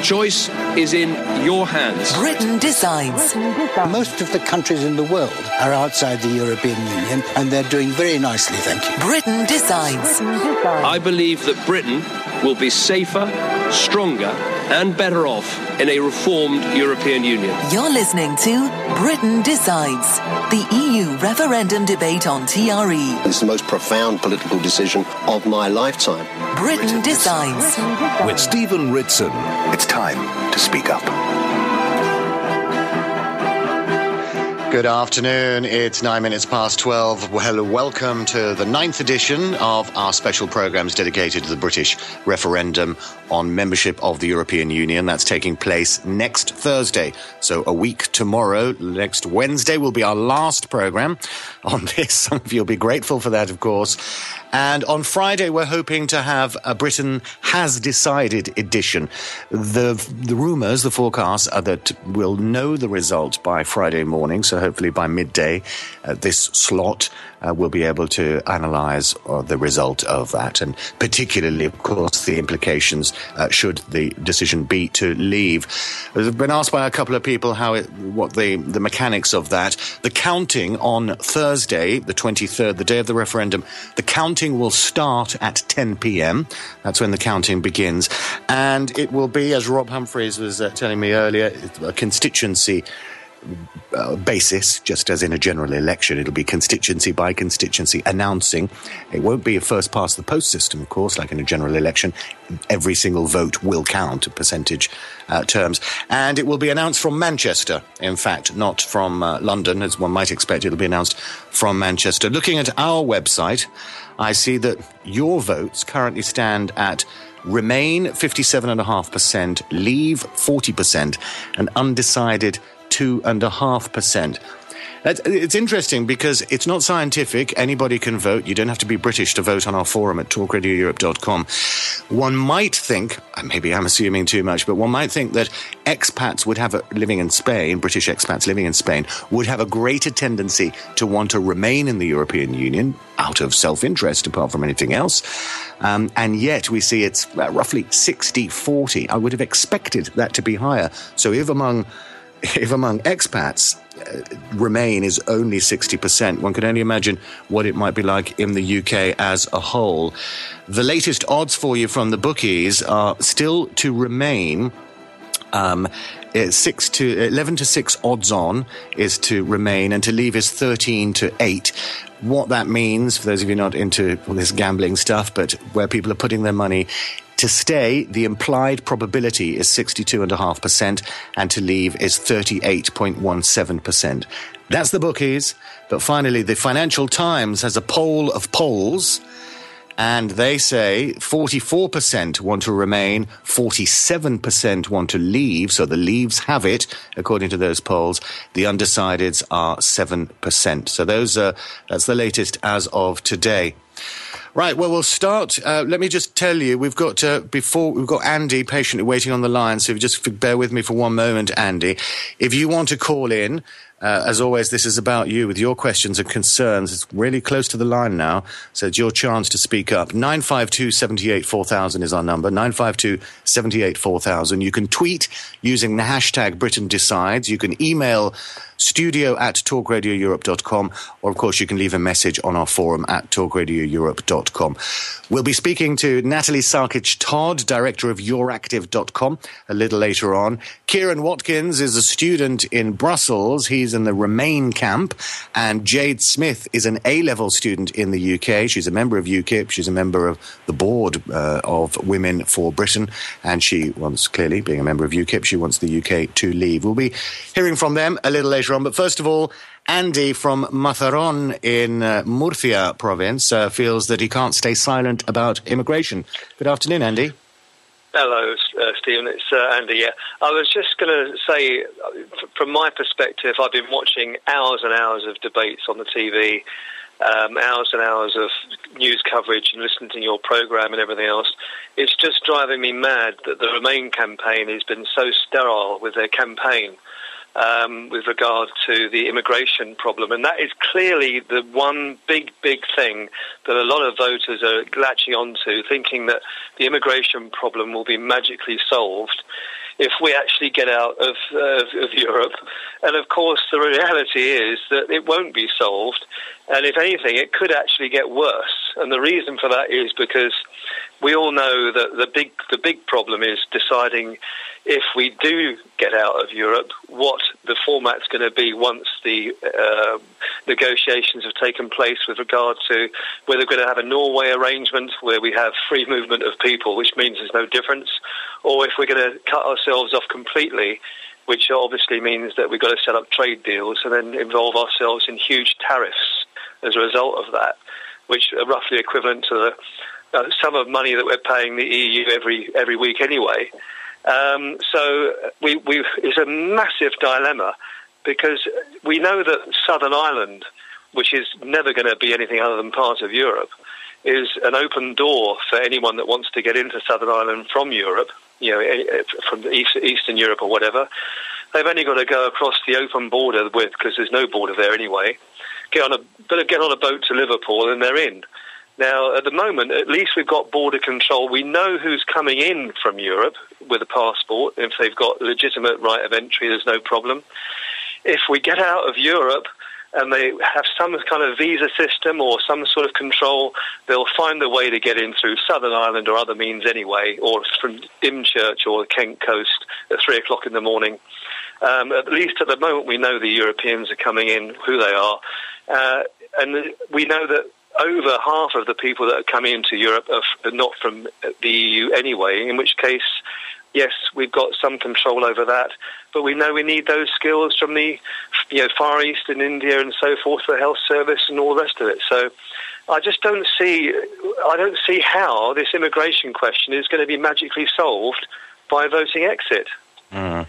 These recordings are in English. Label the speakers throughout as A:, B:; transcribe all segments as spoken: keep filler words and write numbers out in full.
A: choice is in your hands.
B: Britain decides.
C: Most of the countries in the world are outside the European Union, and they're doing very nicely, thank you.
B: Britain decides.
A: I believe that Britain will be safer, stronger, and better off in a reformed European Union.
B: You're listening to Britain Decides, the E U referendum debate on T R E.
D: It's the most profound political decision of my lifetime.
B: Britain, Britain Decides.
E: With Stephen Ritson. It's time to speak up.
F: Good afternoon. It's nine minutes past twelve. Well, hello, welcome to the ninth edition of our special programmes dedicated to the British referendum on membership of the European Union. That's taking place next Thursday. So a week tomorrow, next Wednesday, will be our last programme on this. Some of you will be grateful for that, of course. And on Friday, we're hoping to have a Britain Has Decided edition. The the rumours, the forecasts are that we'll know the result by Friday morning, so hopefully by midday, uh, this slot uh, we'll be able to analyse uh, the result of that, and particularly, of course, the implications uh, should the decision be to leave. I've been asked by a couple of people how it, what the, the mechanics of that. The counting on Thursday, the twenty-third, the day of the referendum, the counting will start at ten p.m. That's when the counting begins. And it will be, as Rob Humphreys was uh, telling me earlier, a constituency Uh, basis, just as in a general election. It'll be constituency by constituency announcing. It won't be a first past the post system, of course, like in a general election. Every single vote will count, percentage uh, terms. And it will be announced from Manchester, in fact, not from uh, London, as one might expect. It'll be announced from Manchester. Looking at our website, I see that your votes currently stand at Remain fifty-seven point five percent, Leave forty percent, and Undecided two and a half percent. It's interesting because it's not scientific. Anybody can vote. You don't have to be British to vote on our forum at talk radio europe dot com. One might think, maybe I'm assuming too much, but one might think that expats would have, a, living in Spain, British expats living in Spain, would have a greater tendency to want to remain in the European Union out of self-interest, apart from anything else. Um, and yet we see it's roughly sixty forty. I would have expected that to be higher. So if among If among expats, uh, Remain is only sixty percent, one can only imagine what it might be like in the U K as a whole. The latest odds for you from the bookies are still to Remain. Um, six to eleven to six odds on is to Remain, and to Leave is thirteen to eight. What that means, for those of you not into all this gambling stuff, but where people are putting their money, to stay, the implied probability is sixty-two point five percent, and to leave is thirty-eight point one seven percent. That's the bookies. But finally, the Financial Times has a poll of polls, and they say forty-four percent want to Remain, forty-seven percent want to Leave, so the Leaves have it, according to those polls. The Undecideds are seven percent. So those are, that's the latest as of today. Right, well, we'll start. Uh, let me just tell you, we've got, uh, before, we've got Andy patiently waiting on the line, so if you just bear with me for one moment, Andy. If you want to call in, uh, as always, this is about you with your questions and concerns. It's really close to the line now, so it's your chance to speak up. nine five two, seven eight, four thousand is our number, nine five two, seven eight, four thousand. You can tweet using the hashtag Britain Decides. You can email studio at talk radio europe dot com, or of course you can leave a message on our forum at talk radio europe dot com. We'll be speaking to Natalie Sarkic-Todd, director of euractiv dot com, a little later on. Kieran Watkins is a student in Brussels. He's in the Remain camp. And Jade Smith is an A-level student in the U K. She's a member of UKIP. She's a member of the board uh, of Women for Britain. And she wants, clearly, being a member of UKIP, she wants the U K to leave. We'll be hearing from them a little later on. But first of all, Andy from Mazaron in uh, Murcia province uh, feels that he can't stay silent about immigration. Good afternoon, Andy.
G: Hello, uh, Stephen. It's uh, Andy, yeah. I was just going to say, from my perspective, I've been watching hours and hours of debates on the T V, um, hours and hours of news coverage and listening to your programme and everything else. It's just driving me mad that the Remain campaign has been so sterile with their campaign. Um, with regard to the immigration problem. And that is clearly the one big, big thing that a lot of voters are latching onto, thinking that the immigration problem will be magically solved if we actually get out of, uh, of Europe. And of course, the reality is that it won't be solved. And if anything, it could actually get worse. And the reason for that is because we all know that the big the big problem is deciding if we do get out of Europe, what the format's going to be once the uh, negotiations have taken place with regard to whether we're going to have a Norway arrangement where we have free movement of people, which means there's no difference, or if we're going to cut ourselves off completely, which obviously means that we've got to set up trade deals and then involve ourselves in huge tariffs as a result of that, which are roughly equivalent to the uh, sum of money that we're paying the E U every every week anyway. Um, so we, we, it's a massive dilemma because we know that Southern Ireland, which is never going to be anything other than part of Europe, is an open door for anyone that wants to get into Southern Ireland from Europe, you know, from East, Eastern Europe or whatever. They've only got to go across the open border with, because there's no border there anyway, get on a get on a boat to Liverpool and they're in. Now, at the moment, at least we've got border control. We know who's coming in from Europe with a passport. If they've got legitimate right of entry, there's no problem. If we get out of Europe and they have some kind of visa system or some sort of control, they'll find a way to get in through Southern Ireland or other means anyway, or from Dymchurch or the Kent coast at three o'clock in the morning. Um, at least at the moment, we know the Europeans are coming in, who they are. Uh, and we know that over half of the people that are coming into Europe are not from the E U anyway, in which case, yes, we've got some control over that, but we know we need those skills from the you know, Far East and India and so forth, the health service and all the rest of it. So I just don't see, I don't see how this immigration question is going to be magically solved by voting exit.
F: Mm.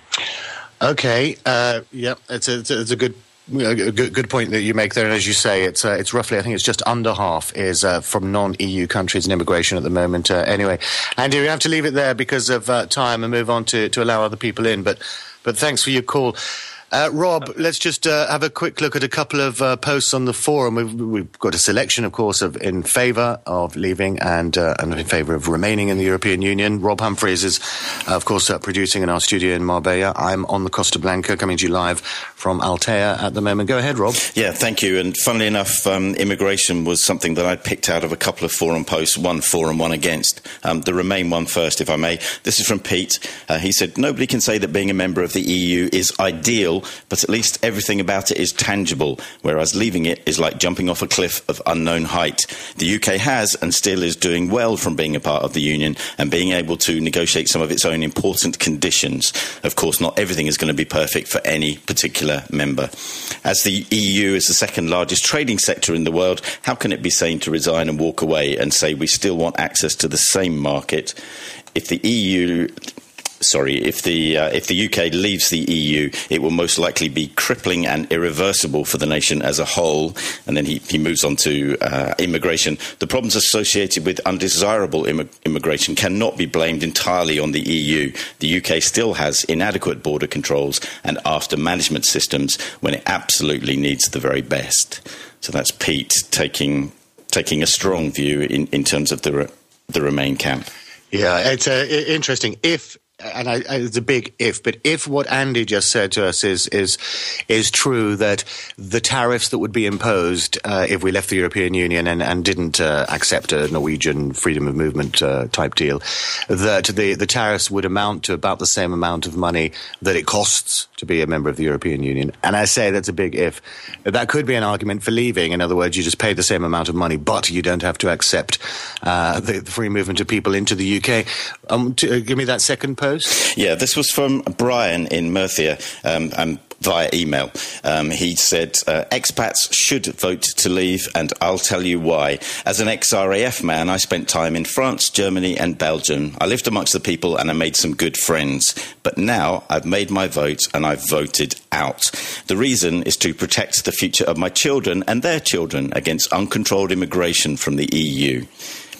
F: Okay, uh, yeah, it's a, it's a, it's a good A good, good point that you make there, and as you say, it's uh, it's roughly, I think it's just under half is uh, from non-E U countries in immigration at the moment. Uh, anyway, Andy, we have to leave it there because of uh, time and move on to, to allow other people in, but but thanks for your call. Uh, Rob, let's just uh, have a quick look at a couple of uh, posts on the forum. We've, we've got a selection, of course, of in favour of leaving and, uh, and in favour of remaining in the European Union. Rob Humphreys is, uh, of course, uh, producing in our studio in Marbella. I'm on the Costa Blanca, coming to you live from Altea at the moment. Go ahead, Rob.
H: Yeah, thank you. And funnily enough, um, immigration was something that I picked out of a couple of forum posts, one for and one against. Um, the Remain one first, if I may. This is from Pete. Uh, he said, nobody can say that being a member of the E U is ideal, but at least everything about it is tangible, whereas leaving it is like jumping off a cliff of unknown height. The U K has and still is doing well from being a part of the Union and being able to negotiate some of its own important conditions. Of course, not everything is going to be perfect for any particular member. As the E U is the second largest trading sector in the world, how can it be sane to resign and walk away and say we still want access to the same market? If the E U... Sorry, if the uh, if the U K leaves the E U, it will most likely be crippling and irreversible for the nation as a whole. And then he, he moves on to uh, immigration. The problems associated with undesirable Im- immigration cannot be blamed entirely on the E U. The U K still has inadequate border controls and after management systems when it absolutely needs the very best. So that's Pete taking taking a strong view in, in terms of the re- the Remain camp.
F: Yeah, it's uh, interesting. If And I, it's a big if, but if what Andy just said to us is is is true, that the tariffs that would be imposed uh, if we left the European Union and, and didn't uh, accept a Norwegian freedom of movement uh, type deal, that the, the tariffs would amount to about the same amount of money that it costs to be a member of the European Union. And I say that's a big if. That could be an argument for leaving. In other words, you just pay the same amount of money, but you don't have to accept uh, the, the free movement of people into the U K. Um, to, uh, give me that second post.
H: Yeah, this was from Brian in Murcia, um, and via email. Um, he said, uh, expats should vote to leave, and I'll tell you why. As an ex-R A F man, I spent time in France, Germany and Belgium. I lived amongst the people and I made some good friends. But now I've made my vote and I've voted out. The reason is to protect the future of my children and their children against uncontrolled immigration from the E U.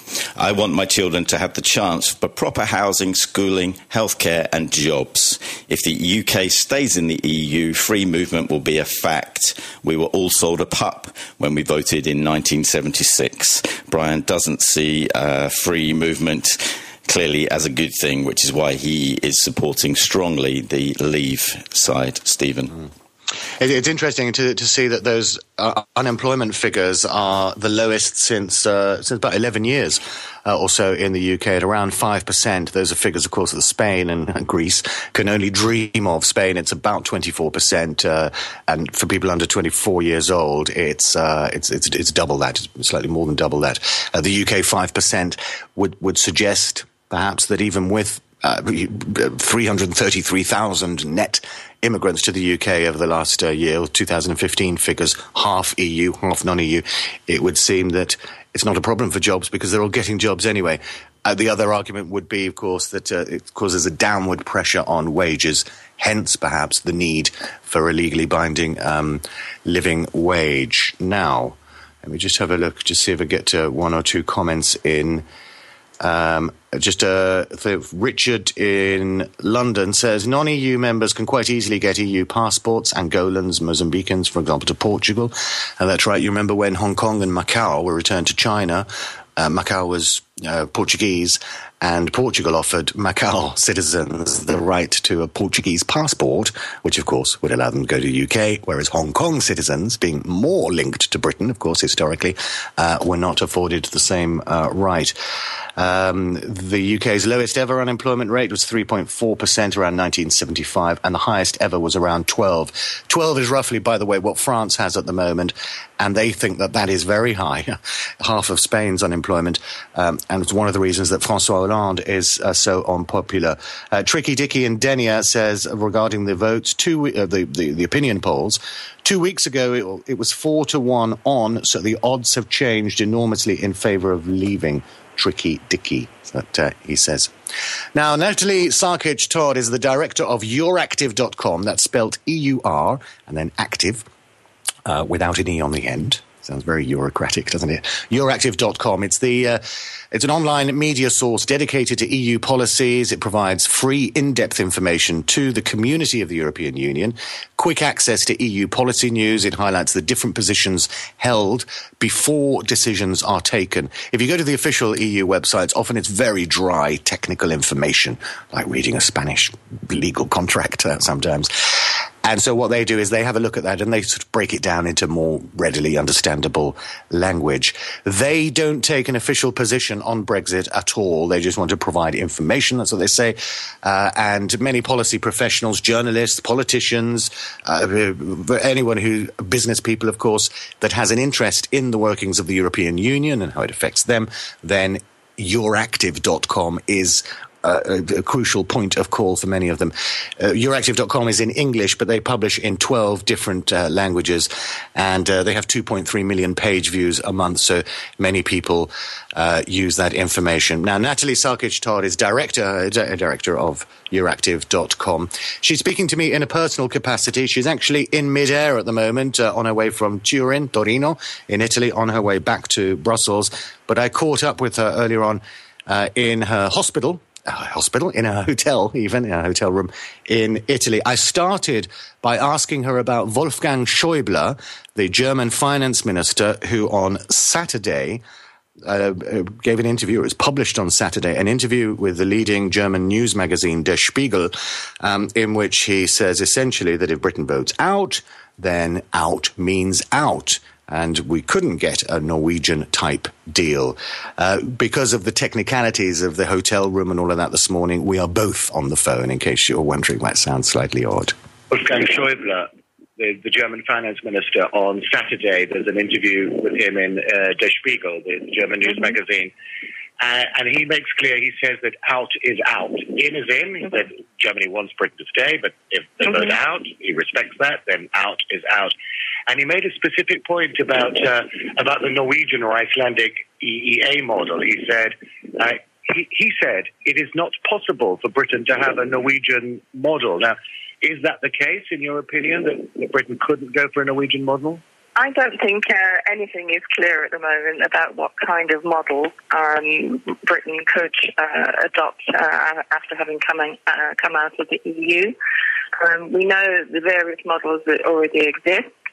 H: I want my children to have the chance for proper housing, schooling, healthcare and jobs. If the U K stays in the E U, free movement will be a fact. We were all sold a pup when we voted in nineteen seventy-six. Brian doesn't see uh, free movement clearly as a good thing, which is why he is supporting strongly the Leave side. Stephen. Mm.
F: It's interesting to, to see that those uh, unemployment figures are the lowest since uh, since about eleven years uh, or so in the U K, at around five percent. Those are figures, of course, that Spain and, and Greece can only dream of. Spain, it's about twenty-four percent, uh, and for people under twenty-four years old, it's uh, it's, it's it's double that, it's slightly more than double that. Uh, the U K five percent would would suggest perhaps that even with Uh, three hundred thirty-three thousand net immigrants to the U K over the last uh, year, two thousand fifteen figures, half E U, half non-E U, it would seem that it's not a problem for jobs because they're all getting jobs anyway. Uh, the other argument would be, of course, that uh, it causes a downward pressure on wages, hence perhaps the need for a legally binding um, living wage. Now, let me just have a look, just see if I get to one or two comments in. Um, just uh, Richard in London says non-E U members can quite easily get E U passports, Angolans, Mozambicans, for example, to Portugal. And that's right, you remember when Hong Kong and Macau were returned to China, uh, Macau was uh, Portuguese, and Portugal offered Macau citizens the right to a Portuguese passport, which of course would allow them to go to the U K, whereas Hong Kong citizens, being more linked to Britain, of course, historically, uh, were not afforded the same uh, right. Um, the U K's lowest ever unemployment rate was three point four percent around nineteen seventy-five, and the highest ever was around twelve. twelve is roughly, by the way, what France has at the moment, and they think that that is very high, half of Spain's unemployment, um, and it's one of the reasons that François Hollande is uh, so unpopular. Uh, Tricky Dicky in Denia says, regarding the votes, two uh, the, the, the opinion polls, two weeks ago it, it was four to one on, so the odds have changed enormously in favour of leaving. Tricky Dicky, that uh, he says. Now, Natalie Sarkic-Todd is the director of Euractiv dot com. That's spelt E U R and then active, uh, without an E on the end. Sounds very bureaucratic, doesn't it? Euractiv dot com. It's the uh, it's an online media source dedicated to E U policies. It provides free, in-depth information to the community of the European Union, quick access to E U policy news. It highlights the different positions held before decisions are taken. If you go to the official E U websites, often it's very dry, technical information, like reading a Spanish legal contract uh, sometimes. And so what they do is they have a look at that and they sort of break it down into more readily understandable language. They don't take an official position on Brexit at all. They just want to provide information. That's what they say. Uh, and many policy professionals, journalists, politicians, uh, anyone who, business people, of course, that has an interest in the workings of the European Union and how it affects them, then Euractiv dot com is Uh, a, a crucial point of call for many of them. Uh, Euractiv dot com is in English, but they publish in twelve different uh, languages, and uh, they have two point three million page views a month, so many people uh, use that information. Now, Natalie Sarkic-Todd is director, uh, di- director of Euractiv dot com. She's speaking to me in a personal capacity. She's actually in mid-air at the moment, uh, on her way from Turin, Torino, in Italy, on her way back to Brussels. But I caught up with her earlier on uh, in her hospital, Uh, hospital, in a hotel, even, in a hotel room in Italy. I started by asking her about Wolfgang Schäuble, the German finance minister, who on Saturday uh, gave an interview, it was published on Saturday, an interview with the leading German news magazine, Der Spiegel, um, in which he says essentially that if Britain votes out, then out means out. And we couldn't get a Norwegian-type deal. Uh, because of the technicalities of the hotel room and all of that this morning, we are both on the phone, in case you're wondering. That sounds slightly odd.
I: Wolfgang Schäuble, the, the German finance minister, on Saturday, there's an interview with him in uh, Der Spiegel, the German news magazine. Uh, and he makes clear, he says that out is out. In is in, he said Germany wants Britain to stay, but if they vote out, he respects that, then out is out. And he made a specific point about uh, about the Norwegian or Icelandic E E A model. He said, uh, he, he said, it is not possible for Britain to have a Norwegian model. Now, is that the case, in your opinion, that, that Britain couldn't go for a Norwegian model?
J: I don't think uh, anything is clear at the moment about what kind of model um, Britain could uh, adopt uh, after having come, in, uh, come out of the E U. Um, we know the various models that already exist.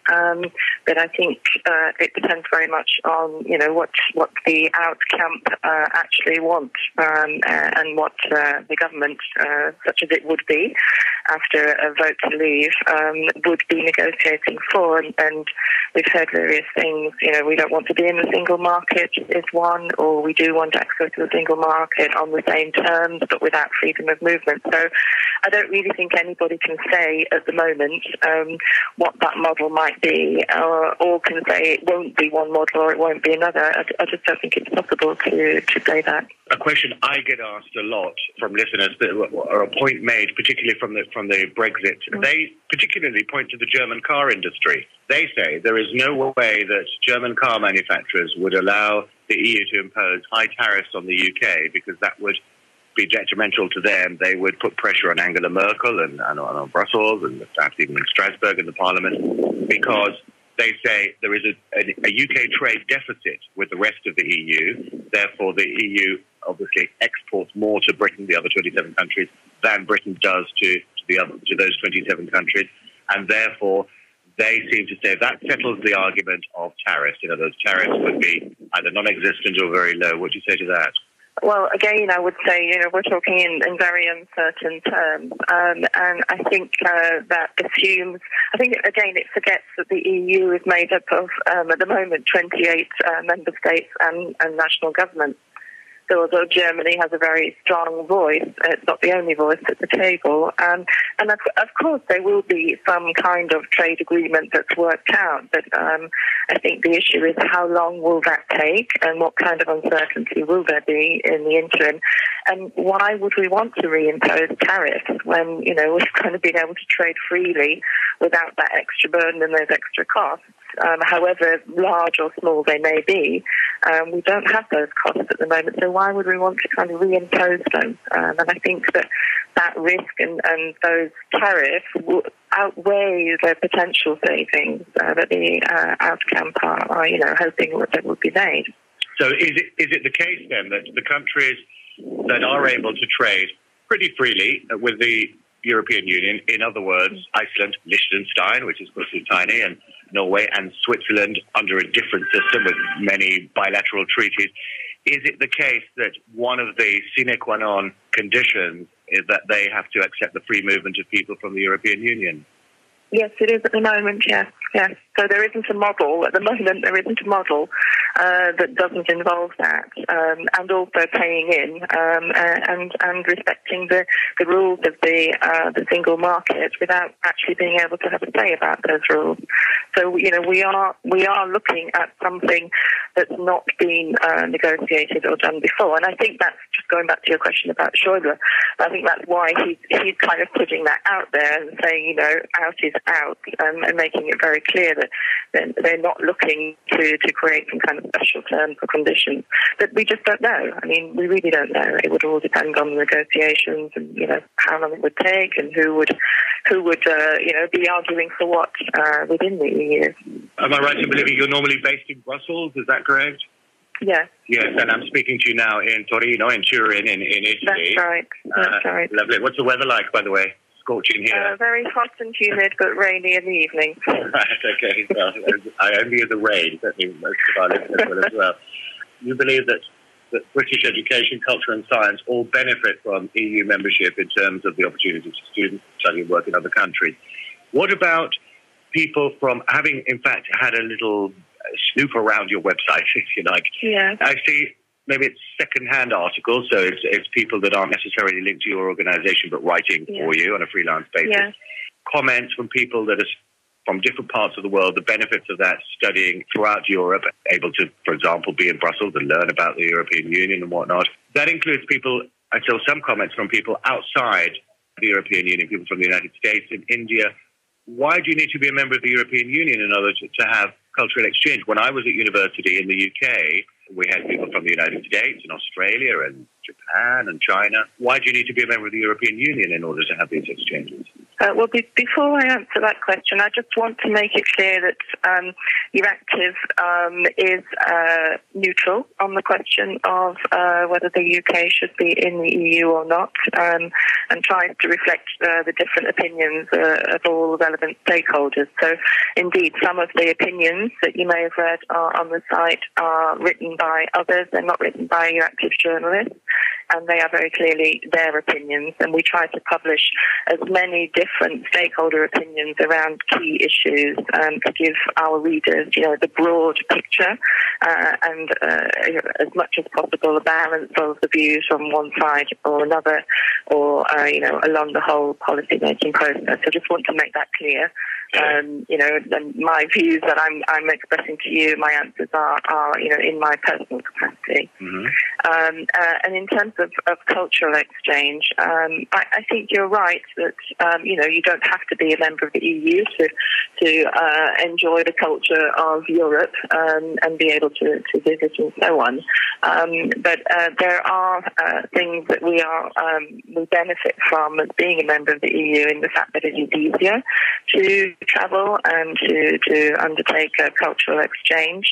J: Um, but I think uh, it depends very much on, you know, what what the out camp uh, actually want um, uh, and what uh, the government, uh, such as it would be after a vote to leave, um, would be negotiating for. And, and we've heard various things. You know, we don't want to be in the single market is one, or we do want access to the single market on the same terms but without freedom of movement. So I don't really think anybody can say at the moment um, what that model might be, or, or can say it won't be one model or it won't be another. I, I just don't think it's possible to, to say that.
I: A question I get asked a lot from listeners, that, or a point made, particularly from the from the Brexit, mm. they particularly point to the German car industry. They say there is no way that German car manufacturers would allow the E U to impose high tariffs on the U K because that would be detrimental to them. They would put pressure on Angela Merkel and, and, on, on Brussels and perhaps even in Strasbourg in the Parliament, because they say there is a, a, a U K trade deficit with the rest of the E U. Therefore, the E U obviously exports more to Britain, the other twenty-seven countries, than Britain does to, to the other to those twenty-seven countries, and therefore they seem to say that settles the argument of tariffs. You know, those tariffs would be either non-existent or very low. What do you say to that?
J: Well, again, I would say, you know, we're talking in, in very uncertain terms. Um, and I think uh, that assumes, I think, again, it forgets that the E U is made up of, um, at the moment, twenty-eight uh, member states and, and national governments. So although Germany has a very strong voice, it's not the only voice at the table. Um, and of, of course, there will be some kind of trade agreement that's worked out. But um, I think the issue is how long will that take and what kind of uncertainty will there be in the interim? And why would we want to reimpose tariffs when, you know, we've kind of been able to trade freely without that extra burden and those extra costs? Um, however large or small they may be, um, we don't have those costs at the moment, so why would we want to kind of reimpose them? Um, and I think that that risk and, and those tariffs will outweigh the potential savings uh, that the uh, out-camp are, are, you know, hoping that would be made.
I: So is it is it the case then that the countries that are able to trade pretty freely with the European Union, in other words, Iceland, Liechtenstein, which is of course is tiny, and Norway and Switzerland under a different system with many bilateral treaties, is it the case that one of the sine qua non conditions is that they have to accept the free movement of people from the European Union?
J: Yes, it is at the moment, yes, yes. So there isn't a model, at the moment there isn't a model uh, that doesn't involve that, um, and also paying in um, and and respecting the, the rules of the uh, the single market without actually being able to have a say about those rules. So, you know, we are we are looking at something that's not been uh, negotiated or done before, and I think that's just going back to your question about Schäuble. I think that's why he's, he's kind of putting that out there and saying, you know, out is out, um, and making it very clear that they're, they're not looking to, to create some kind of special terms or conditions. But we just don't know. I mean, we really don't know. It would all depend on the negotiations and, you know, how long it would take and who would, who would uh, you know, be arguing for what uh, within the E U.
I: Am I right in believing you're normally based in Brussels? Is that correct?
J: Yes.
I: Yes, and I'm speaking to you now in Torino, in Turin, in, in Italy.
J: That's right. That's
I: uh,
J: right.
I: Lovely. What's the weather like, by the way? Scorching here.
J: Uh, very hot and humid, but rainy in the evening.
I: Right, okay. Well, I envy you the rain, certainly most of our listeners will as well. You believe that, that British education, culture and science all benefit from E U membership in terms of the opportunities for students to study and work in other countries. What about people from having, in fact, had a little snoop around your website, if you like?
J: Yeah.
I: I see maybe it's second-hand articles, so it's, it's people that aren't necessarily linked to your organisation but writing yeah. for you on a freelance basis. Yeah. Comments from people that are from different parts of the world, the benefits of that, studying throughout Europe, able to, for example, be in Brussels and learn about the European Union and whatnot. That includes people, I saw some comments from people outside the European Union, people from the United States and India. Why do you need to be a member of the European Union in order to, to have cultural exchange? When I was at university in the U K, we had people from the United States and Australia and Japan and China. Why do you need to be a member of the European Union in order to have these exchanges?
J: Uh, well, be- before I answer that question, I just want to make it clear that um, Euractiv um, is uh, neutral on the question of uh, whether the U K should be in the E U or not, um, and tries to reflect uh, the different opinions uh, of all relevant stakeholders. So, indeed, some of the opinions that you may have read are on the site are written by others. They're not written by Euractiv journalists, and they are very clearly their opinions, and we try to publish as many different stakeholder opinions around key issues um, to give our readers, you know, the broad picture uh, and uh, as much as possible a balance of the views from one side or another, or uh, you know, along the whole policy-making process. So just want to make that clear. Um, you know, and my views that I'm I'm expressing to you, my answers are, are you know, in my personal capacity. Mm-hmm. Um, uh, and in terms of, of cultural exchange, um, I, I think you're right that um, you know, you don't have to be a member of the E U to to uh, enjoy the culture of Europe um, and be able to, to visit and so on. Um, but uh, there are uh, things that we are um, we benefit from as being a member of the E U in the fact that it is easier to travel and to, to undertake a cultural exchange.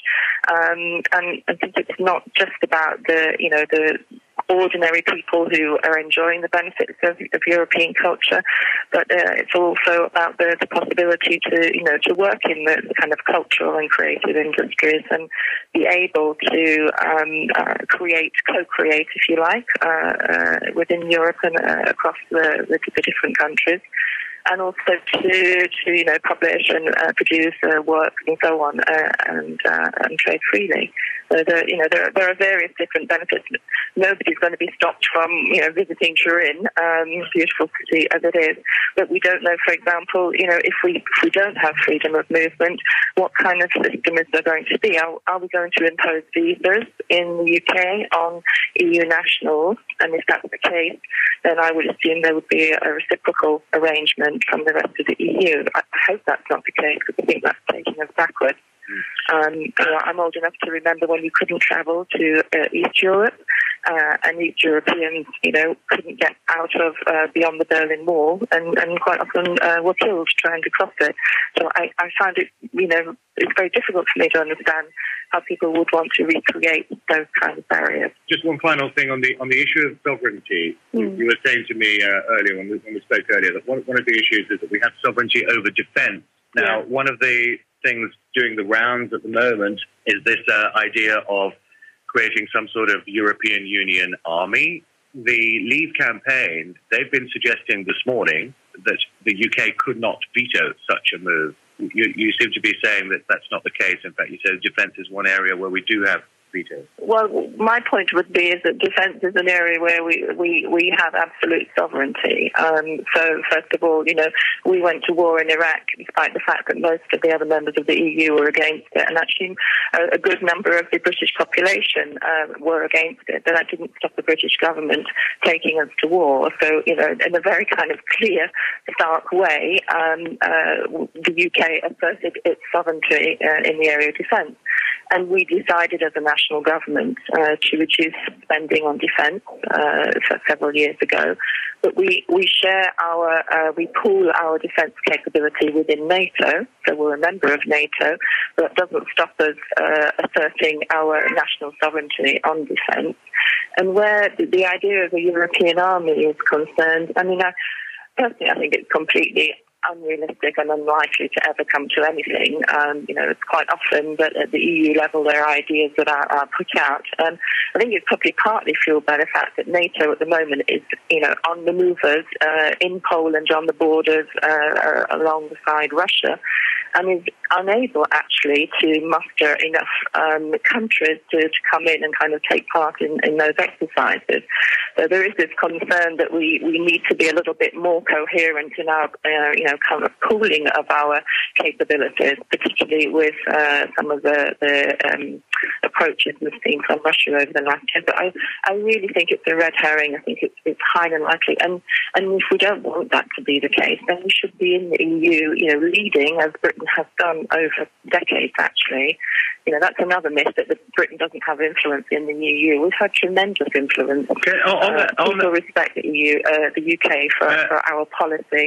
J: Um, and I think it's not just about the, you know, the ordinary people who are enjoying the benefits of, of European culture, but uh, it's also about the, the possibility to, you know, to work in the, the kind of cultural and creative industries and be able to um, uh, create, co-create, if you like, uh, uh, within Europe and uh, across the, the, the different countries. And also to, to you know, publish and uh, produce uh, work and so on, uh, and uh, and trade freely. So there, you know, there there are various different benefits. Nobody's going to be stopped from, you know, visiting Turin, um, beautiful city as it is. But we don't know, for example, you know, if we if we don't have freedom of movement, what kind of system is there going to be? Are, are we going to impose visas in the U K on E U nationals? And if that's the case, then I would assume there would be a reciprocal arrangement from the rest of the E U. I hope that's not the case, because I think that's taking us backwards. Um, you know, I'm old enough to remember when you couldn't travel to uh, East Europe, uh, and East Europeans, you know, couldn't get out of uh, beyond the Berlin Wall, and, and quite often uh, were killed trying to cross it. So I, I found it, you know, it's very difficult for me to understand how people would want to recreate those kinds of barriers.
I: Just one final thing on the on the issue of sovereignty. Mm. You, you were saying to me uh, earlier when we, when we spoke earlier that one, one of the issues is that we have sovereignty over defence. Now, yeah. One of the things doing the rounds at the moment is this uh, idea of creating some sort of European Union army. The Leave campaign, they've been suggesting this morning that the U K could not veto such a move. You, you seem to be saying that that's not the case. In fact, you said defence is one area where we do have veto.
J: Well, my point would be is that defence is an area where we, we, we have absolute sovereignty. Um, so, first of all, you know, we went to war in Iraq despite the fact that most of the other members of the E U were against it, and actually a, a good number of the British population uh, were against it, but that didn't stop the British government taking us to war. So, you know, in a very kind of clear, stark way, um, uh, the U K asserted its sovereignty uh, in the area of defence. And we decided as a national government uh, to reduce spending on defence uh, for several years ago. But we, we share our, uh, we pool our defence capability within NATO, so we're a member of NATO, but that doesn't stop us uh, asserting our national sovereignty on defence. And where the, the idea of a European army is concerned, I mean, I, personally, I think it's completely unrealistic and unlikely to ever come to anything. Um, you know, it's quite often that at the E U level there are ideas that are, are put out. Um, I think it's probably partly fueled by the fact that NATO at the moment is, you know, on the movers uh, in Poland, on the borders, uh, alongside Russia, and is unable actually to muster enough um, countries to, to come in and kind of take part in, in those exercises. So there is this concern that we, we need to be a little bit more coherent in our, uh, you know, kind of pooling of our capabilities, particularly with uh, some of the, the um, approaches we've seen from Russia over the last year. But I, I really think it's a red herring. I think it's, it's highly unlikely. And, and if we don't want that to be the case, then we should be in the E U, you know, leading, as Britain has done over decades, actually. You know, that's another myth, that Britain doesn't have influence in the E U. We've had tremendous influence.
I: Okay, on
J: uh,
I: that, on
J: people
I: that.
J: respect the E U, uh, the U K for, uh, for our policy.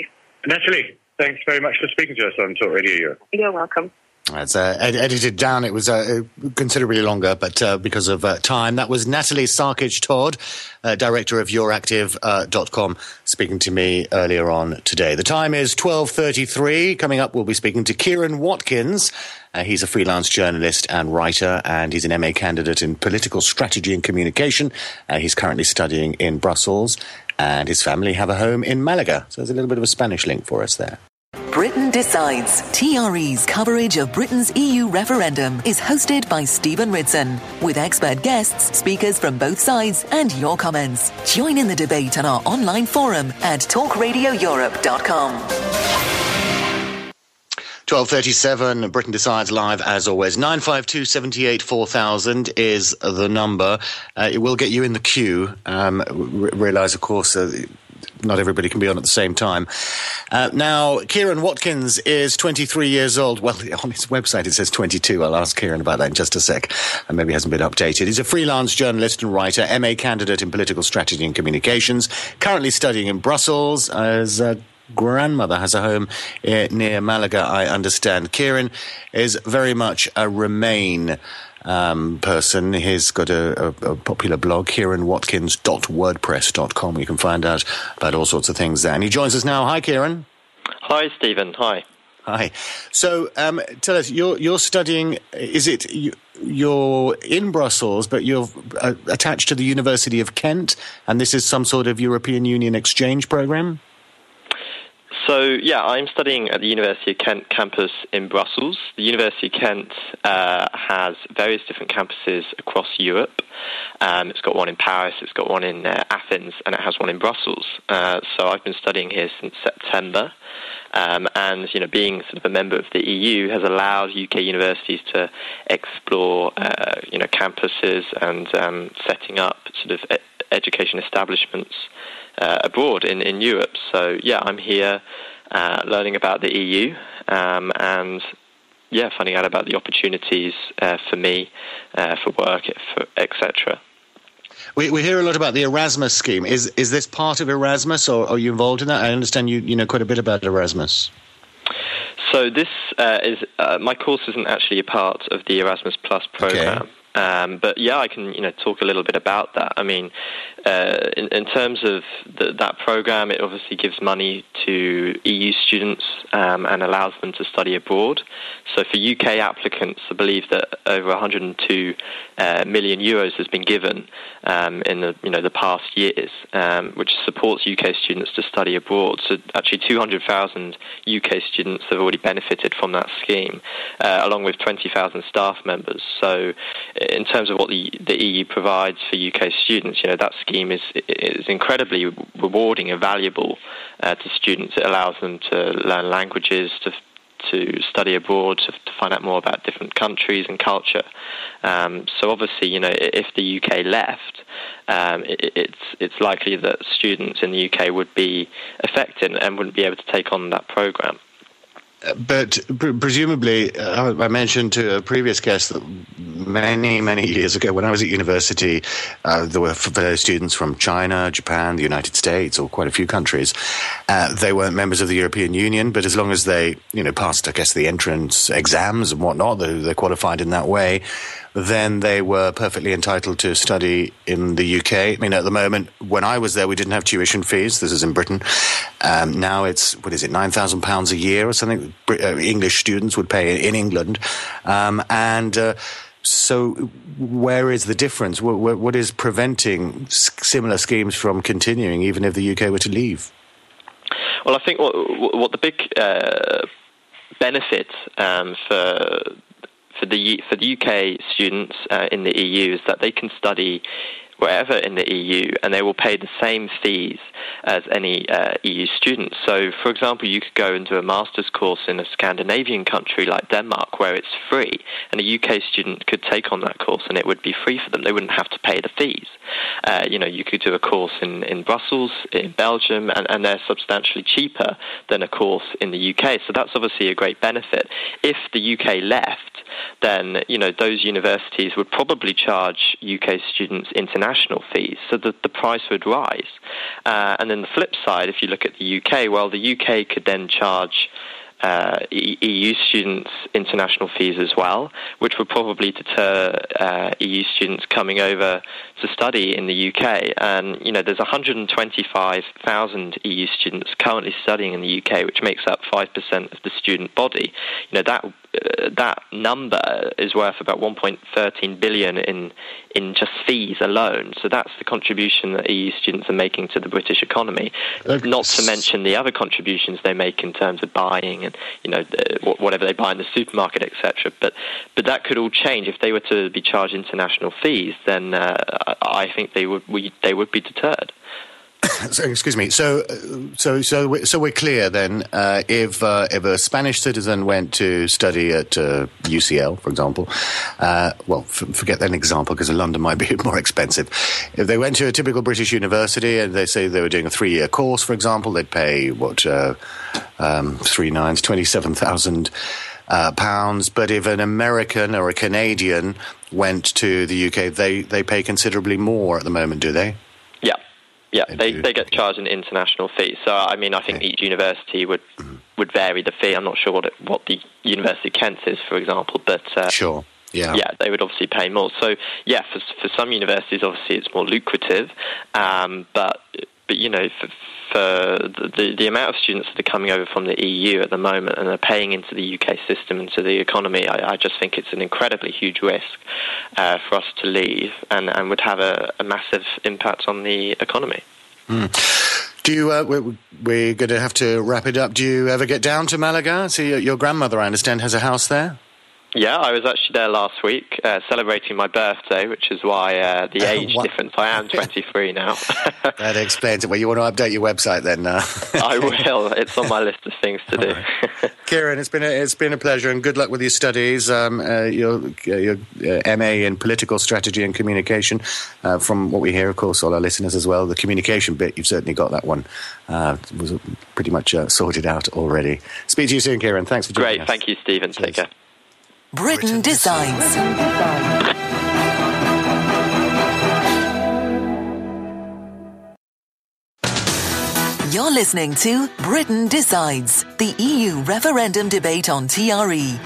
I: Natalie, thanks very much for speaking to us on Talk Radio Europe.
J: You're welcome.
F: It's uh, ed- edited down. It was uh, considerably longer, but uh, because of uh, time. That was Natalie Sarkic-Todd, uh, director of Euractiv dot com, speaking to me earlier on today. The time is twelve thirty-three. Coming up, we'll be speaking to Kieran Watkins. Uh, he's a freelance journalist and writer, and he's an M A candidate in political strategy and communication. Uh, he's currently studying in Brussels, and his family have a home in Malaga. So there's a little bit of a Spanish link for us there.
B: Britain Decides. T R E's coverage of Britain's E U referendum is hosted by Stephen Ridson, with expert guests, speakers from both sides, and your comments. Join in the debate on our online forum at talk radio europe dot com.
F: twelve thirty-seven, Britain Decides live as always. nine five two, seven eight, four thousand is the number. Uh, it will get you in the queue. Um, r- realise, of course, uh, not everybody can be on at the same time. Uh, now, Kieran Watkins is twenty-three years old. Well, on his website it says twenty-two. I'll ask Kieran about that in just a sec. And maybe it hasn't been updated. He's a freelance journalist and writer, M A candidate in political strategy and communications, currently studying in Brussels. As a grandmother has a home uh, near Malaga, I understand. Kieran is very much a Remain Um, person. He's got a, a, a popular blog, kieran watkins dot wordpress dot com. You can find out about all sorts of things there. And he joins us now. Hi, Kieran.
K: Hi, Stephen. Hi.
F: Hi. So, um, tell us, you're, you're studying, is it, you, you're in Brussels, but you're uh, attached to the University of Kent, and this is some sort of European Union exchange program?
K: So, yeah, I'm studying at the University of Kent campus in Brussels. The University of Kent uh, has various different campuses across Europe. Um, it's got one in Paris, it's got one in uh, Athens, and it has one in Brussels. Uh, so I've been studying here since September. Um, and, you know, being sort of a member of the E U has allowed U K universities to explore, uh, you know, campuses and um, setting up sort of e- education establishments Uh, abroad in, in Europe. So, yeah, I'm here uh, learning about the E U um, and, yeah, finding out about the opportunities uh, for me, uh, for work, for et cetera.
F: We, we hear a lot about the Erasmus scheme. Is is this part of Erasmus, or are you involved in that? I understand you, you know quite a bit about Erasmus.
K: So this uh, is uh, my course isn't actually a part of the Erasmus Plus program. Okay. Um, but yeah, I can you know talk a little bit about that. I mean, uh, in, in terms of the, that program, it obviously gives money to E U students um, and allows them to study abroad. So for U K applicants, I believe that over one hundred two uh, million euros has been given um, in the you know the past years, um, which supports U K students to study abroad. So actually, two hundred thousand U K students have already benefited from that scheme, uh, along with twenty thousand staff members. So in terms of what the, the E U provides for U K students, you know, that scheme is is incredibly rewarding and valuable uh, to students. It allows them to learn languages, to to study abroad, to, to find out more about different countries and culture. Um, so obviously, you know, if the U K left, um, it, it's it's likely that students in the U K would be affected and wouldn't be able to take on that program.
F: But pre- presumably, uh, I mentioned to a previous guest that many, many years ago, when I was at university, uh, there were fellow students from China, Japan, the United States, or quite a few countries. Uh, they weren't members of the European Union, but as long as they, you know, passed, I guess, the entrance exams and whatnot, they, they qualified in that way, then they were perfectly entitled to study in the U K. I mean, at the moment, when I was there, we didn't have tuition fees. This is in Britain. Um, now it's, what is it, nine thousand pounds a year or something uh, English students would pay in England. Um, and uh, so where is the difference? What, what is preventing similar schemes from continuing, even if the U K were to leave?
K: Well, I think what, what the big uh, benefit um, for... For the for the U K students uh, in the E U is that they can study wherever in the E U, and they will pay the same fees as any uh, E U students. So, for example, you could go and do a master's course in a Scandinavian country like Denmark, where it's free, and a U K student could take on that course, and it would be free for them. They wouldn't have to pay the fees. Uh, you know, you could do a course in, in Brussels, in Belgium, and, and they're substantially cheaper than a course in the U K. So that's obviously a great benefit. If the U K left, then, you know, those universities would probably charge U K students internationally international fees, so that the price would rise. Uh, and then the flip side, if you look at the U K, well, the U K could then charge Uh, E U students international fees as well, which would probably deter uh, E U students coming over to study in the U K. And, you know, there's one hundred twenty-five thousand E U students currently studying in the U K, which makes up five percent of the student body. You know, that uh, that number is worth about one point one three billion in in just fees alone. So that's the contribution that E U students are making to the British economy, okay. Not to mention the other contributions they make in terms of buying and, you know, whatever they buy in the supermarket, et cetera. But but that could all change if they were to be charged international fees. Then uh, I think they would we, they would be deterred.
F: So, excuse me. So, so, so, we, so we're clear then. Uh, if uh, if a Spanish citizen went to study at uh, U C L, for example, uh, well, f- forget that example because London might be more expensive. If they went to a typical British university and they say they were doing a three-year course, for example, they'd pay what uh, um, three nines, twenty-seven thousand uh, pounds. But if an American or a Canadian went to the U K, they they pay considerably more at the moment, do they?
K: Yeah. Yeah, they, they get charged an international fee. So, I mean, I think each university would would vary the fee. I'm not sure what it, what the University of Kent is, for example, but uh,
F: sure, yeah,
K: yeah, they would obviously pay more. So, yeah, for for some universities, obviously, it's more lucrative. Um, but but you know, for, for the the amount of students that are coming over from the E U at the moment and are paying into the U K system, into the economy, I, I just think it's an incredibly huge risk uh, for us to leave, and, and would have a, a massive impact on the economy.
F: Mm. Do you? Uh, we're, we're going to have to wrap it up. Do you ever get down to Malaga? See, your, your grandmother, I understand, has a house there.
K: Yeah, I was actually there last week uh, celebrating my birthday, which is why uh, the age uh, difference. I am twenty-three now.
F: That explains it. Well, you want to update your website then? Uh.
K: I will. It's on my list of things to do.
F: Right. Kieran, it's been a, it's been a pleasure, and good luck with your studies. Um, uh, your your uh, M A in Political Strategy and Communication. Uh, from what we hear, of course, all our listeners as well, the communication bit, you've certainly got that one. Uh, was pretty much uh, sorted out already. Speak to you soon, Kieran. Thanks for joining
K: Great.
F: us.
K: Thank you, Stephen. Cheers. Take care.
B: Britain, Britain decides. You're listening to Britain Decides, the E U referendum debate on T R E.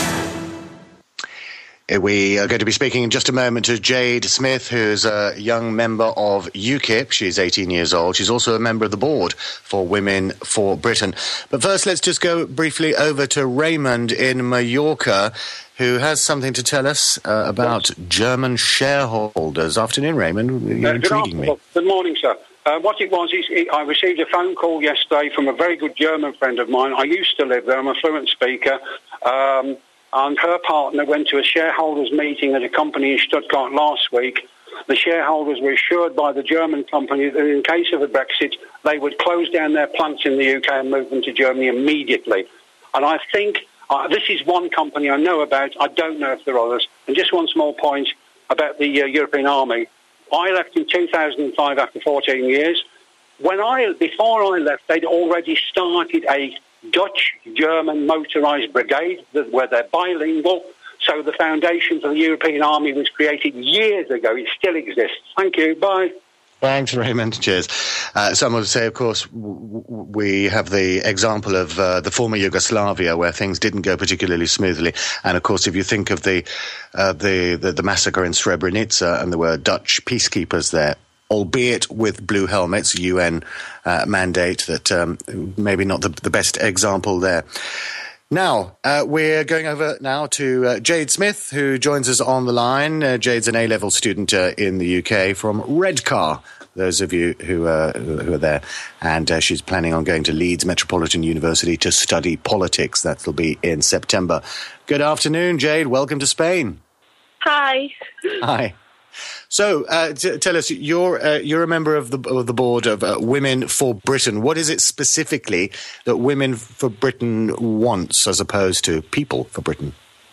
F: We are going to be speaking in just a moment to Jade Smith, who's a young member of UKIP. She's eighteen years old. She's also a member of the board for Women for Britain. But first, let's just go briefly over to Raymond in Mallorca, who has something to tell us uh, about German shareholders. Afternoon, Raymond. You're uh, intriguing me.
L: Good morning, sir. Uh, what it was is it, I received a phone call yesterday from a very good German friend of mine. I used to live there. I'm a fluent speaker. Um, and her partner went to a shareholders meeting at a company in Stuttgart last week. The shareholders were assured by the German company that in case of a Brexit, they would close down their plants in the U K and move them to Germany immediately. And I think uh, this is one company I know about. I don't know if there are others. And just one small point about the uh, European Army. I left in two thousand five after fourteen years. When I, before I left, they'd already started a Dutch-German motorised brigade where they're bilingual. So the foundation for the European Army was created years ago. It still exists. Thank you. Bye.
F: Thanks, Raymond. Cheers. Uh, someone would say, of course, w- w- we have the example of uh, the former Yugoslavia where things didn't go particularly smoothly. And, of course, if you think of the, uh, the, the, the massacre in Srebrenica, and there were Dutch peacekeepers there, albeit with blue helmets, U N uh, mandate, that um, maybe not the, the best example there. Now, uh, we're going over now to uh, Jade Smith, who joins us on the line. Uh, Jade's an A-level student uh, in the U K from Redcar, those of you who, uh, who are there. And uh, she's planning on going to Leeds Metropolitan University to study politics. That'll be in September. Good afternoon, Jade. Welcome to Spain.
M: Hi.
F: Hi. So, uh, t- tell us, you're uh, you're a member of the of the board of uh, Women for Britain. What is it specifically that Women for Britain wants, as opposed to People for Britain?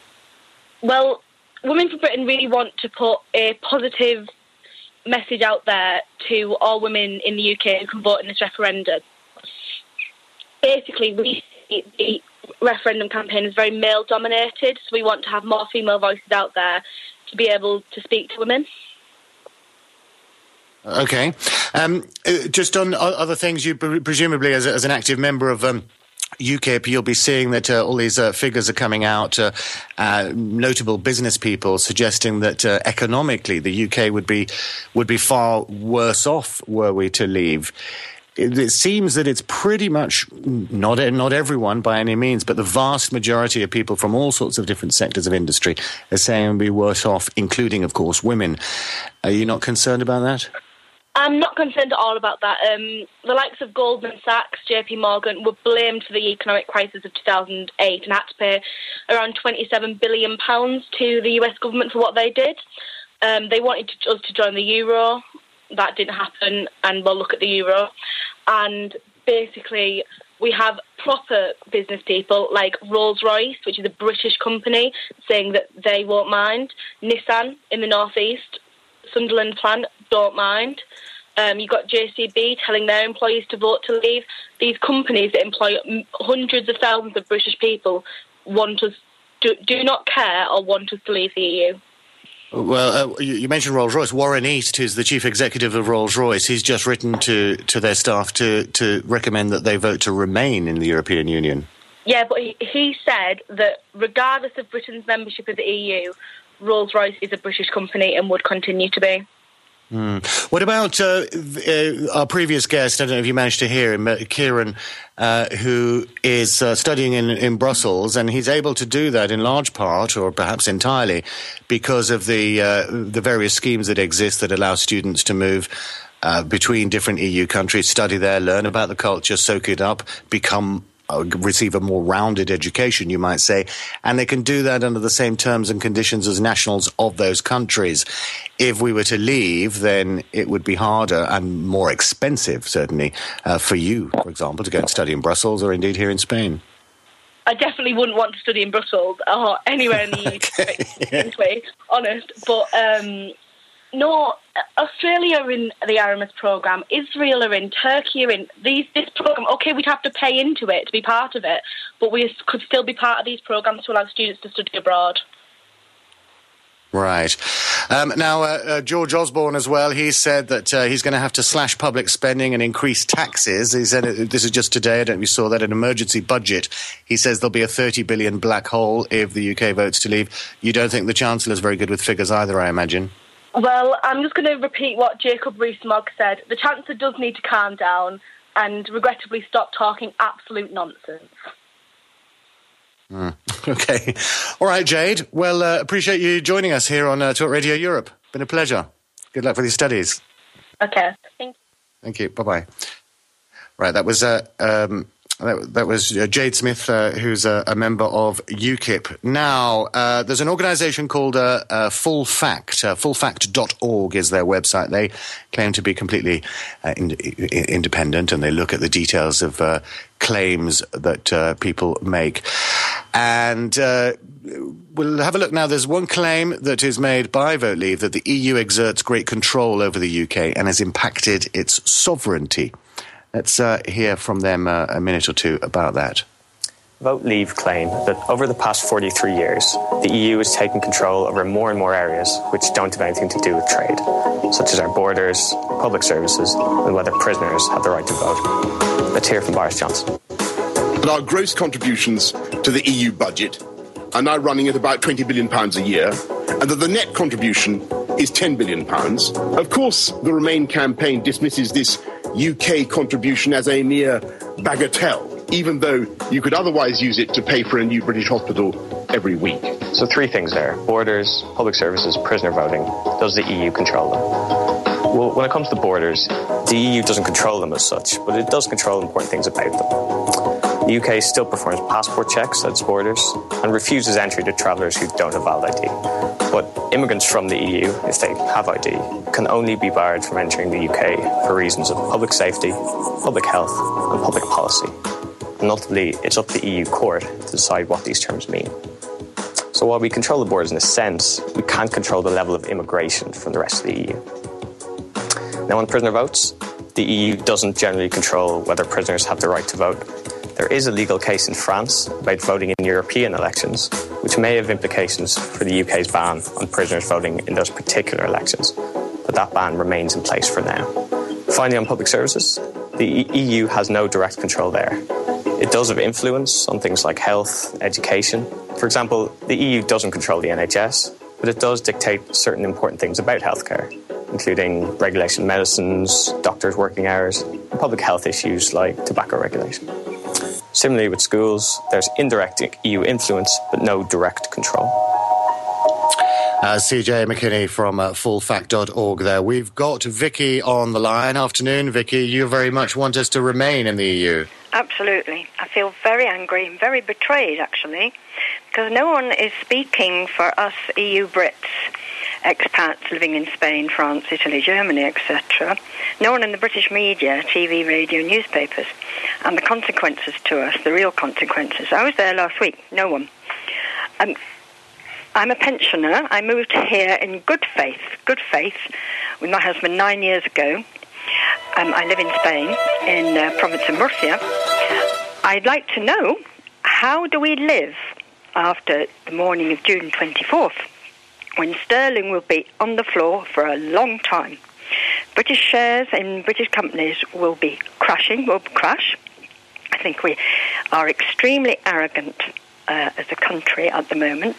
M: Well, Women for Britain really want to put a positive message out there to all women in the U K who can vote in this referendum. Basically, we see the referendum campaign is very male-dominated, so we want to have more female voices out there to be able to speak to women.
F: Okay. Um, just on other things, you presumably, as, as an active member of um, UKIP, you'll be seeing that uh, all these uh, figures are coming out, uh, uh, notable business people suggesting that uh, economically the U K would be would be far worse off were we to leave. It, it seems that it's pretty much, not not everyone by any means, but the vast majority of people from all sorts of different sectors of industry are saying it would be worse off, including, of course, women. Are you not concerned about that?
M: I'm not concerned at all about that. Um, the likes of Goldman Sachs, J P Morgan were blamed for the economic crisis of two thousand eight and had to pay around twenty-seven billion pounds to the U S government for what they did. Um, they wanted to, us to join the euro. That didn't happen, and we'll look at the euro. And basically, we have proper business people like Rolls-Royce, which is a British company, saying that they won't mind. Nissan in the northeast, Sunderland plant, don't mind. Um, you've got J C B telling their employees to vote to leave. These companies that employ hundreds of thousands of British people want us do, do not care or want us to leave the E U.
F: Well, uh, you, you mentioned Rolls-Royce. Warren East, who's the chief executive of Rolls-Royce, he's just written to, to their staff to, to recommend that they vote to remain in the European Union.
M: Yeah, but he, he said that regardless of Britain's membership of the E U, Rolls-Royce is a British company and would continue to be.
F: Mm. What about uh, uh, our previous guest? I don't know if you managed to hear him, uh, Kieran, uh, who is uh, studying in, in Brussels, and he's able to do that in large part, or perhaps entirely, because of the uh, the various schemes that exist that allow students to move uh, between different E U countries, study there, learn about the culture, soak it up, become Uh, receive a more rounded education, you might say, and they can do that under the same terms and conditions as nationals of those countries. If we were to leave, then it would be harder and more expensive, certainly, uh, for you, for example, to go and study in Brussels or indeed here in Spain.
M: I definitely wouldn't want to study in Brussels or anywhere in the E U, to be honest. But um, no, Australia are in the Erasmus programme, Israel are in, Turkey are in. These, this programme, OK, we'd have to pay into it to be part of it, but we could still be part of these programmes to allow students to study abroad.
F: Right. Um, now, uh, uh, George Osborne as well, he said that uh, he's going to have to slash public spending and increase taxes. He said, uh, this is just today, I don't know if you saw that, an emergency budget. He says there'll be a thirty billion black hole if the U K votes to leave. You don't think the Chancellor's very good with figures either, I imagine?
M: Well, I'm just going to repeat what Jacob Rees-Mogg said. The Chancellor does need to calm down and regrettably stop talking absolute nonsense.
F: Mm. Okay. All right, Jade. Well, uh, appreciate you joining us here on uh, Talk Radio Europe. Been a pleasure. Good luck with your studies.
M: Okay. Thank you.
F: Thank you. Bye-bye. Right, that was... Uh, um, That, that was uh, Jade Smith, uh, who's a, a member of UKIP. Now, uh, there's an organisation called uh, uh, Full Fact. Uh, full fact dot org is their website. They claim to be completely uh, in, independent, and they look at the details of uh, claims that uh, people make. And uh, we'll have a look now. There's one claim that is made by Vote Leave, that the E U exerts great control over the U K and has impacted its sovereignty. Let's uh, hear from them uh, a minute or two about that.
N: Vote Leave claim that over the past forty-three years, the E U has taken control over more and more areas which don't have anything to do with trade, such as our borders, public services, and whether prisoners have the right to vote. Let's hear from Boris Johnson.
O: But our gross contributions to the E U budget are now running at about twenty billion pounds a year, and that the net contribution is ten billion pounds. Of course, the Remain campaign dismisses this U K contribution as a mere bagatelle, even though you could otherwise use it to pay for a new British hospital every week.
N: So three things there: borders, public services, prisoner voting. Does the E U control them? Well, when it comes to borders, the E U doesn't control them as such, but it does control important things about them. The U K still performs passport checks at its borders and refuses entry to travellers who don't have valid I D. But immigrants from the E U, if they have I D, can only be barred from entering the U K for reasons of public safety, public health and public policy. And ultimately, it's up to the E U court to decide what these terms mean. So while we control the borders in a sense, we can't control the level of immigration from the rest of the E U. Now, on prisoner votes, the E U doesn't generally control whether prisoners have the right to vote. There is a legal case in France about voting in European elections, which may have implications for the U K's ban on prisoners voting in those particular elections. but that ban remains in place for now. Finally, on public services, the E U has no direct control there. It does have influence on things like health, education. For example, the E U doesn't control the N H S, but it does dictate certain important things about healthcare, including regulation of medicines, doctors' working hours, and public health issues like tobacco regulation. Similarly with schools, there's indirect E U influence, but no direct control.
F: Uh, C J McKinney from uh, full fact dot org there. We've got Vicky on the line. Afternoon, Vicky. You very much want us to remain in the E U.
P: Absolutely. I feel very angry and very betrayed, actually, because no one is speaking for us E U Brits, expats living in Spain, France, Italy, Germany, et cetera. No one in the British media, T V, radio, newspapers, and the consequences to us, the real consequences. I was there last week. No one. Um, I'm a pensioner. I moved here in good faith, good faith, with my husband nine years ago. Um, I live in Spain, in uh, province of Murcia. I'd like to know, how do we live after the morning of June twenty-fourth, when sterling will be on the floor for a long time? British shares in British companies will be crashing, will crash. I think we are extremely arrogant uh, as a country at the moment.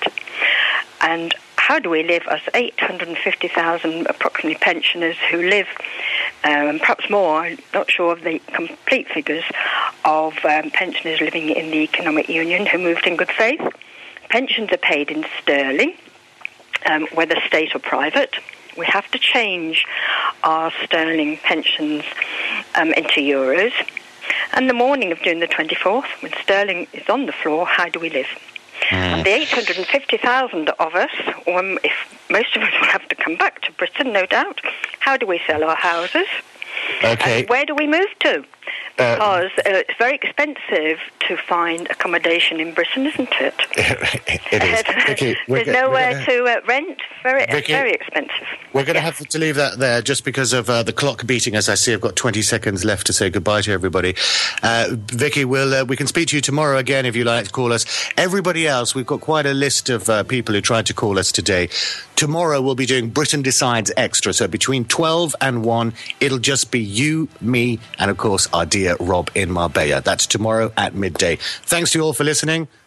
P: And how do we live as eight hundred fifty thousand approximately pensioners who live, um, perhaps more, I'm not sure of the complete figures, of um, pensioners living in the economic union who moved in good faith? Pensions are paid in sterling, um, whether state or private. We have to change our sterling pensions um, into euros. And the morning of June the twenty-fourth, when sterling is on the floor, how do we live? Mm. And the eight hundred fifty thousand of us, um, if most of us will have to come back to Britain, no doubt, how do we sell our houses?
F: Okay.
P: And where do we move to? Because uh, it's very expensive to find accommodation in Britain, isn't it?
F: It is. Vicky,
P: There's nowhere gonna, to uh, rent. Very,
F: Vicky,
P: very expensive.
F: We're going to yes. have to leave that there just because of uh, the clock beating. As I see, I've got twenty seconds left to say goodbye to everybody. Uh, Vicky, we'll, uh, we can speak to you tomorrow again if you'd like to call us. Everybody else, we've got quite a list of uh, people who tried to call us today. Tomorrow we'll be doing Britain Decides Extra. So between twelve and one, it'll just be you, me, and of course our dear Rob in Marbella. That's tomorrow at midday. Thanks to you all for listening.